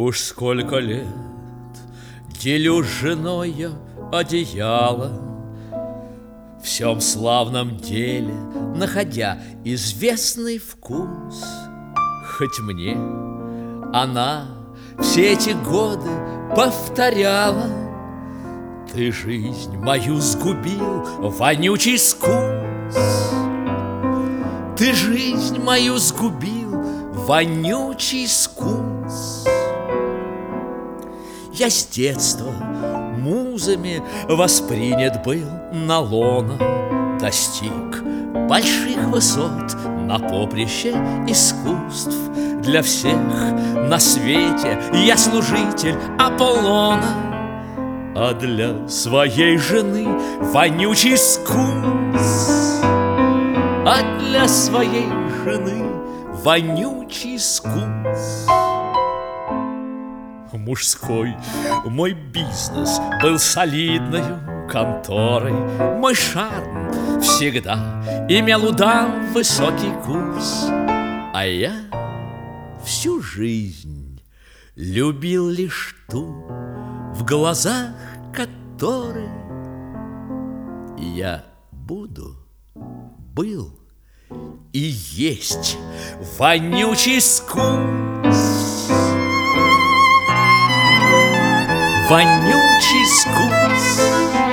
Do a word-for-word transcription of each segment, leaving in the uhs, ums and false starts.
Уж сколько лет делю с женой я одеяло, в всем славном деле находя известный вкус. Хоть мне она все эти годы повторяла: ты жизнь мою сгубил, вонючий скус. Ты жизнь мою сгубил, вонючий скус. Я с детства музами воспринят был на лоно, достиг больших высот на поприще искусств. Для всех на свете я служитель Аполлона, а для своей жены вонючий скус. А для своей жены вонючий скус. Мужской мой бизнес был солидною конторой, мой шарм всегда имел у дам высокий курс, а я всю жизнь любил лишь ту, в глазах которой я буду, был и есть вонючий скус. Вонючий скус.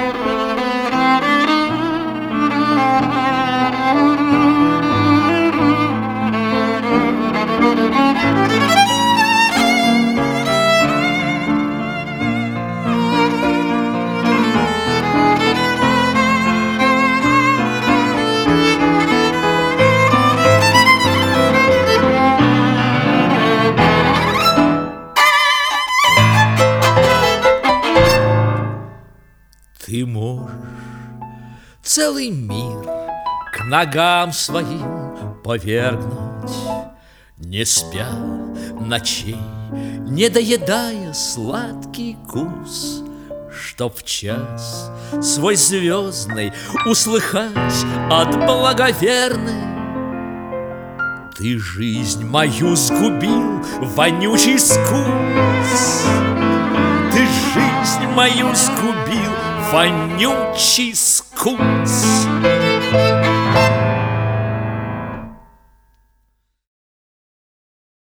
Ты можешь целый мир к ногам своим повергнуть, не спя ночей, не доедая сладкий кус, чтоб в час свой звездный услыхать от благоверной: ты жизнь мою сгубил, вонючий скус. Ты жизнь мою сгубил, вонючий скус.